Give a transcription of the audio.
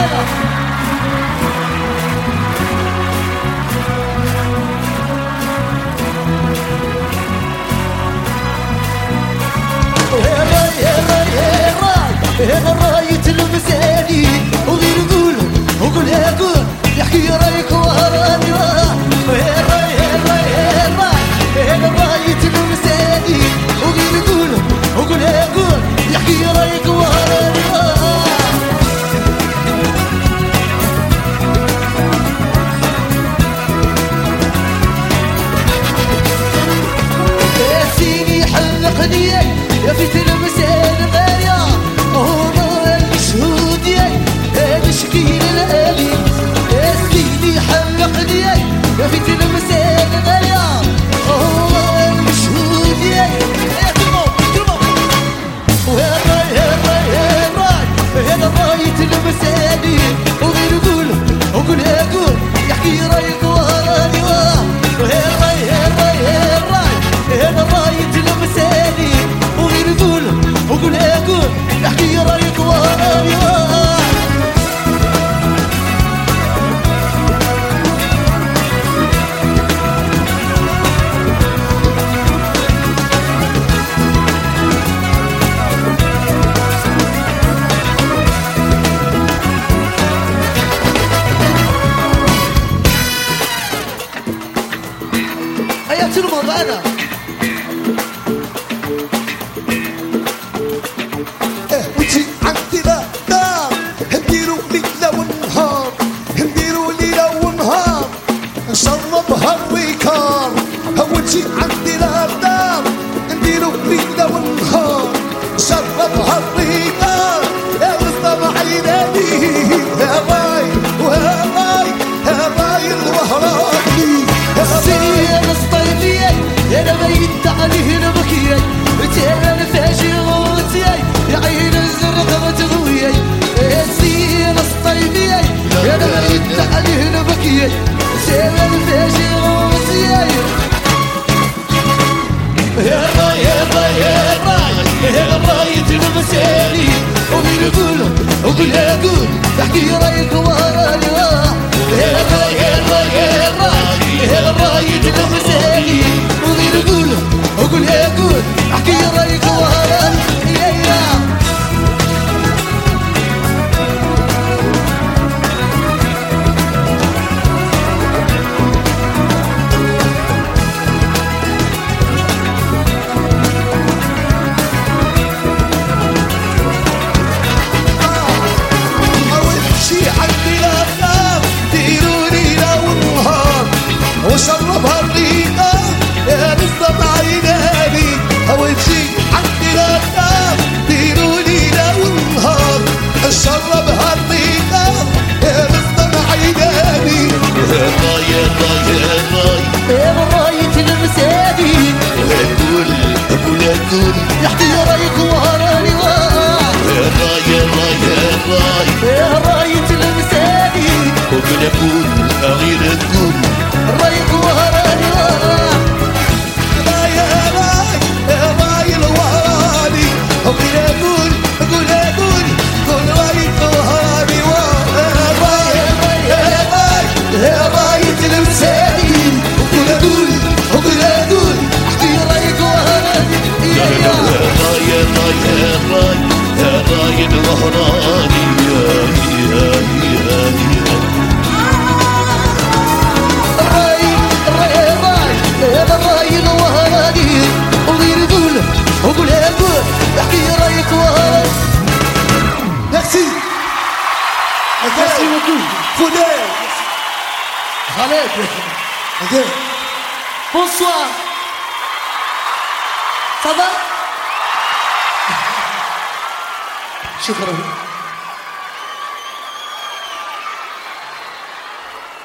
راية المساني وغير قول وقول يا قول يحكي رايك وهراني راية المساني وغير قول وقول يا قول يحكي رايك وهراني يا سيني حلقني يا في المسان غالية هنا المشهود يا مشكين الالي يا سيدي حلقني يا في المسان غالية هنا المشهود يا ترمو هذا راية المساني وغير قول يا قول يحكي رايك وهراني هذا راية المساني وغير قول يا قول يحكي رايك وهراني هيا ترمى معنا وجي عندنا نار نديرو ليلة ونهار نديرو ليلة ونهار نشربها الريكار وجي عندنا نار نديرو ليلة ونهار نشربها الريكار يا مصطفى عيناني يا باي ويا باي يا باي الوهراني السنين الصيفية يا بيت عليه نبكي وتانا فاشي غوتي يا عين الزرقاء وتضوي السنين الصيفية يا بيت عليه نبكي وتانا فاشي غوتي يا راية المساني وقول يا قول تحكي رايك وهراني يا راية المساني وقول يا قول احكي رايك وهراني وشربها الريقة يا مصطفى عيناني أول شي عندنا النار ديروا ليلة ونهار شربها الريقة يا مصطفى عيناني يا راية المساني قول يحكي رايك وهراني يا راية المساني وبنقول غير الكل رايك وهراني يا باي الوهراني قول رايك وهراني يا راية المساني وقول احكي رايك وهراني يا راي الوهراني الراي الوهراني وغير وقول يا قول احكي رايك وهراني ميرسي beaucoup Faudel Khaled Ok Bonsoir Ça va شكرا